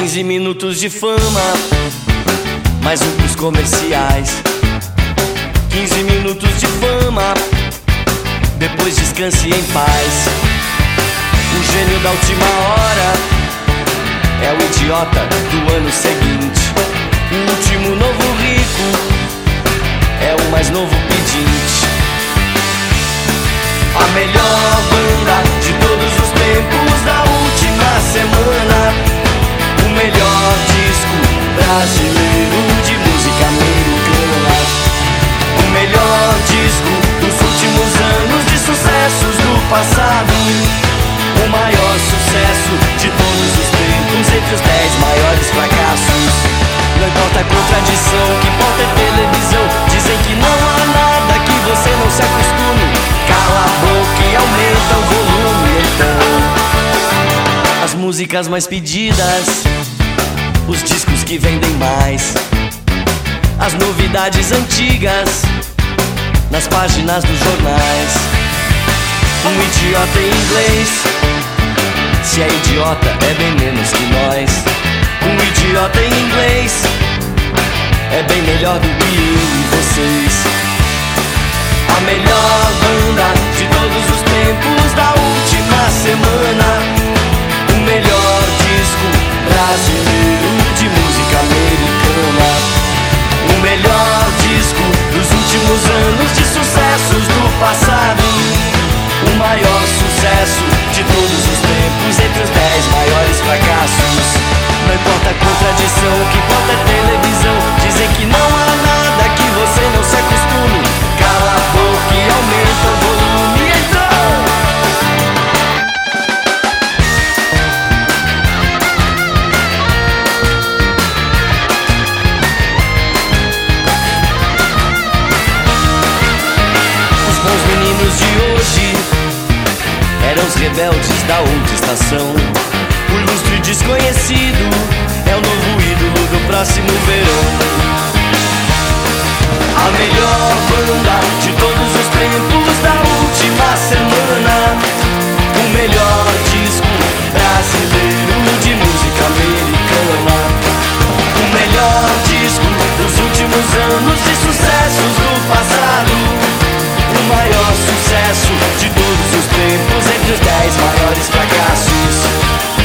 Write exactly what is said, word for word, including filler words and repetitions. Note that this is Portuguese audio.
quinze minutos de fama, mais um pros comerciais. Quinze minutos de fama, depois descanse em paz. O gênio da última hora é o idiota do ano seguinte. O último novo rico é o mais novo pedinte. A melhor banda de todos os tempos da última semana. O melhor disco brasileiro de música americana. O melhor disco dos últimos anos de sucessos do passado. O maior sucesso de todos os tempos entre os dez maiores fracassos. Não importa a contradição, que importa é televisão. Dizem que não há nada que você não se acostume. Cala a boca e aumenta o volume então. As músicas mais pedidas, os discos que vendem mais, as novidades antigas nas páginas dos jornais. Um idiota em inglês, se é idiota é bem menos que nós. Um idiota em inglês é bem melhor do que eu e vocês. A melhor banda de todos os tempos da última semana. O melhor disco brasileiro de música americana. O melhor disco dos últimos anos de sucessos do passado. O maior sucesso de todos os tempos entre os dez maiores fracassos. Não importa a contradição, o que importa é televisão. Dizem que não há nada que você não se acostume. Cala a boca e aumenta o volume então. Os bons meninos de hoje eram os rebeldes da outra estação. O ilustre desconhecido é o novo ídolo do próximo verão. A melhor banda de todos os tempos da última semana. O melhor disco brasileiro de música americana. O melhor disco dos últimos anos de sucessos do passado. O maior sucesso de todos os tempos entre os dez maiores fracassos.